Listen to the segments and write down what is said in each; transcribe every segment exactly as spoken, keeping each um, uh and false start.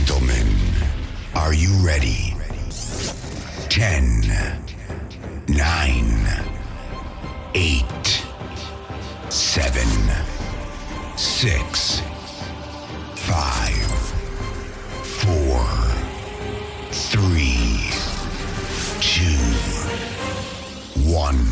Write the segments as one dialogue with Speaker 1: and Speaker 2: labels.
Speaker 1: gentlemen, are you ready? Ten, nine, eight, seven, six, five, four, three, two, one.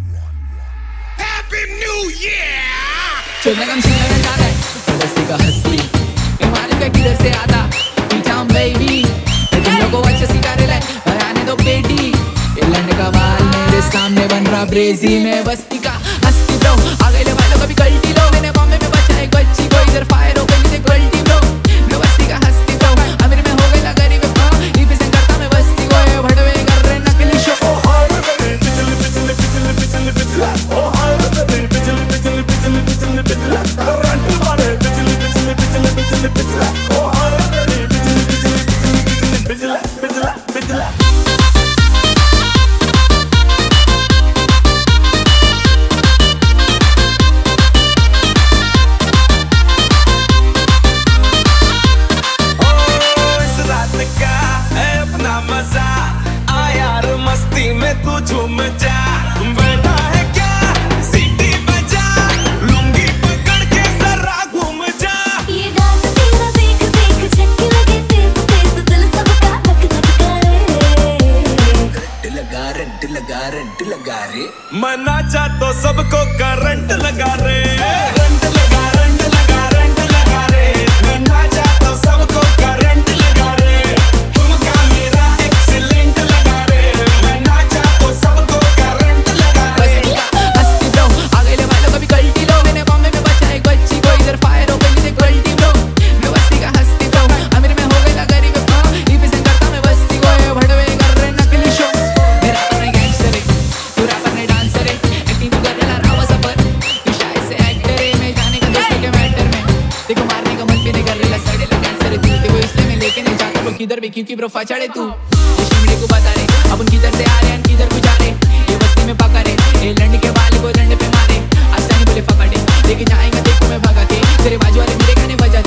Speaker 1: Happy New Year!
Speaker 2: चलने का machine लगन जाता है बस्ती का हस्ती ये मालिक है किधर से आता पीछा बेबी तुम लोगों अच्छे सितारे ले आने दो बेटी ये लंड का बाल मेरे सामने बन रहा ब्रेजी में बस्ती का हस्ती ब्रो आ गए ले वालों कभी गलती लो मैंने बॉम्बे में बचा एक बच्ची को इधर फायर हो गई मुझे गलती ब्रो मैं बस्ती का हस्ती ब्रो अमीर में हो गई ना गरीब ब्रो ये पिसन करता मैं बस्ती को ये भड़वे कर रहे नकली शो ओ हाय बिजली बिजली बिजली बिजली बिजली ओ हाय बिजली बिजली बिजली बिजली बिजली बिजली करंट मारे बिजली बिजली बिजली बिजली बिजली ओ हाय बिजली बिजली बिजली बिजली बिजली बिजली
Speaker 3: तू झूम जा बैठा है क्या सीटी बजा लुंगी पकड़ के जरा घूम जा
Speaker 4: ये डांस तेरा देख देख झटके लगे तेज तेज दिल सबका धक धक करे
Speaker 2: रंट लगा रंट लगा रंट लगा रे
Speaker 3: मैं नाचा तो सबको करंट लगा रे रंट लगा रंट लगा रंट लगा रे मैं नाचा तो सबको करंट लगा रे तुमका मेरा एक्सीलेंट लगा रे मैं नाचा तो सबको करंट लगा रे
Speaker 2: हस्ती ब्रो आ गए ले वालों कभी गलती लो मैंने बॉम्बे में बचा एक बच्ची को इधर फायर हो गई मुझे गलती ब्रो मैं बस्ती का हस्ती ब्रो अमीर में हो गई ना गरीब ब्रो ये पिसन करता मैं बस्ती को ये भड़वे कर रहे नकली शो मेरा पर नहीं गैंगस्टर है तू रैपर नहीं डांसर है एक्टिंग तू कर रहा रावा सफर तू शायद से एक्टर है मैं जाने का दोस्त के मैटर में देखो मारने का मन भी नहीं कर रहा साइड ले कैंसर है तू देखो इसलिए मैं लेके नहीं जाता वो किधर भी क्योंकि ब्रो फचाड़े तू ये को बता रहे अब उन किधर से आ रहे हैं किधर को जा रहे ये बस्ती में पका रहे ये लंड के बाल को लंड पे मारे आसानी बोले पकड़े लेके जाएगा देखो मैं भगा के तेरे बाजू वाले मेरे गाने बजा